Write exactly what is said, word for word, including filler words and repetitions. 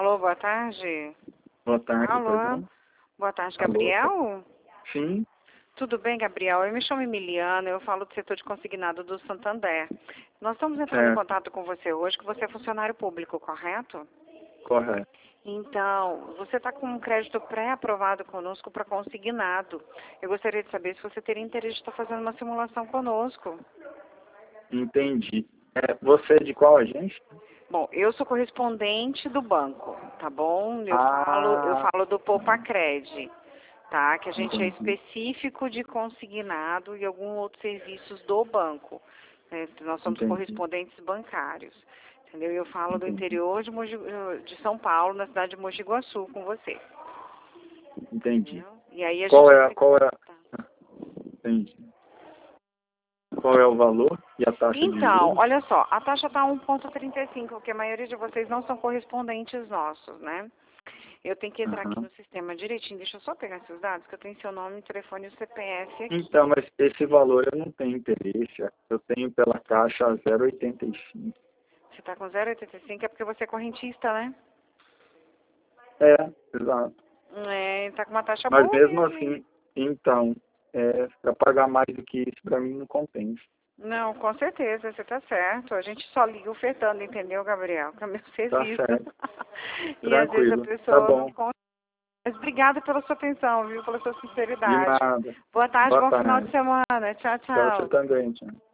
Alô, boa tarde. Boa tarde, Alô, perdão. boa tarde, Alô? Gabriel? Sim, Tudo bem, Gabriel? Eu me chamo Emiliana, eu falo do setor de consignado do Santander. Nós estamos entrando em certo, contato com você hoje, que você é funcionário público, correto? correto. Então, você está com um crédito pré-aprovado conosco para consignado. Eu gostaria de saber se você teria interesse de estar fazendo uma simulação conosco. Entendi. É, você é de qual agência? Bom, eu sou correspondente do banco, tá bom? Eu falo, eu Ah, falo do Poupacred, tá? Que a gente é entendi. específico de consignado e alguns outros serviços do banco. Né? Nós somos Entendi. correspondentes bancários, entendeu? Eu falo do Entendi. interior de, Mogi, de São Paulo, na cidade de Mogi Guaçu, com você, Entendi. entendeu? E aí a Qual gente é a, entra em qual é a, contato. ah, entendi. Qual é o valor e a taxa de Então, juros? olha só, a taxa está um vírgula trinta e cinco, porque a maioria de vocês não são correspondentes nossos, né? Eu tenho que entrar aqui Aham. no sistema direitinho. Deixa eu só pegar seus dados, que eu tenho seu nome, telefone e o C P F aqui. Então, mas esse valor eu não tenho interesse. Eu tenho pela taxa zero vírgula oitenta e cinco. Você está com zero vírgula oitenta e cinco, é porque você é correntista, né? É, exato. É, tá com uma taxa Mas boa mesmo mesmo, hein? assim, então, é, para pagar mais do que isso, para mim não compensa. Não, com certeza, você tá certo. A gente só liga ofertando, entendeu, Gabriel? Que é o meu Tá serviço. certo. E às vezes a Tranquilo. Tá pessoa não bom. consegue. Mas obrigada pela sua atenção, viu? Pela sua De sinceridade. nada. Boa tarde, Boa bom final de tarde. semana. Tchau, Pra você tchau. também, tchau.